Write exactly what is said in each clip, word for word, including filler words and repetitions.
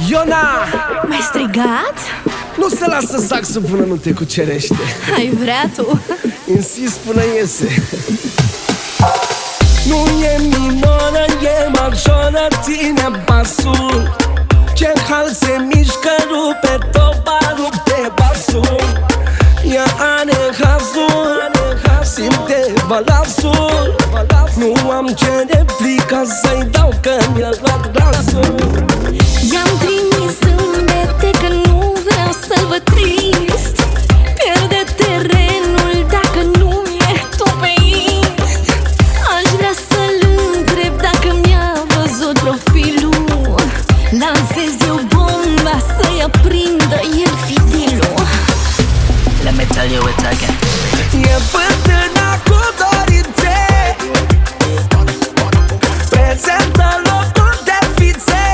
Iona! M-ai strigat? Nu se lasă saxul până nu te cucerește. Ai vrea tu? Insist până iese. Nu e minoră, e majoră, ține basul. Ce hal se mișcă, rupe toba, rupe basul. Ea are hazul, simte balasul. Nu am ce replică să-i dau, că mi-a luat glasul. I-am trimis zâmbete că nu vreau să-l văd trist. Pierde terenul dacă nu e tu pe Inst. Aș vrea să-l întreb dacă mi-a văzut profilul. Lansez eu bomba să-i aprindă el fitilul. Let me tell you it again. E fântâna cu dorințe, prezentă locuri de fițe,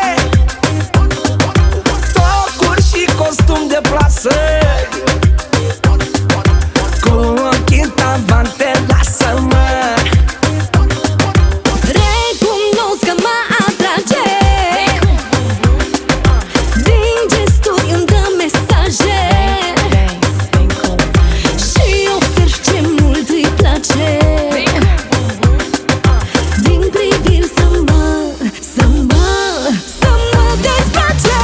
tocuri și costum de plasă. Cu ochii tavan te lasă-mă. Recunosc că mă atrage, din gesturi îmi dă mesaje și observ ce mult îi place. Din priviri să mă, să mă, să mă desface.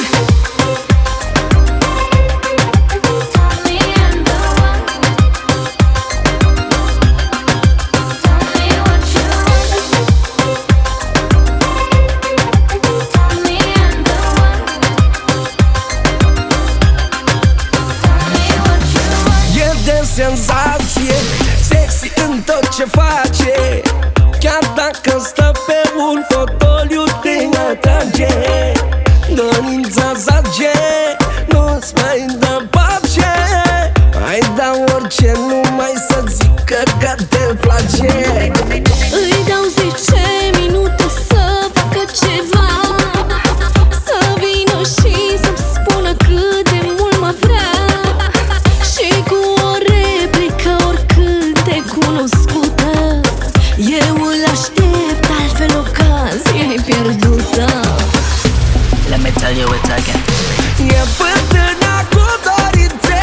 E de senzație, sexy în tot ce face. Chiar dacă stă pe un fotoliu te atrage. Dorința zace, nu-ți mai dă pace. Hai da orice, numai să zică că te place. Îi dau zece minute să facă ceva, să vină și să-mi spună cât de mult mă vrea. Și cu o replică oricât de cunoscută, eu îl aștept, altfel ocazia-i pierdută. Let me tell you it again. E fântâna cu dorințe,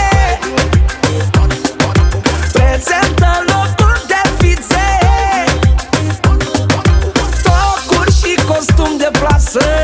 prezentă locuri de fițe, tocuri și costum de plasă.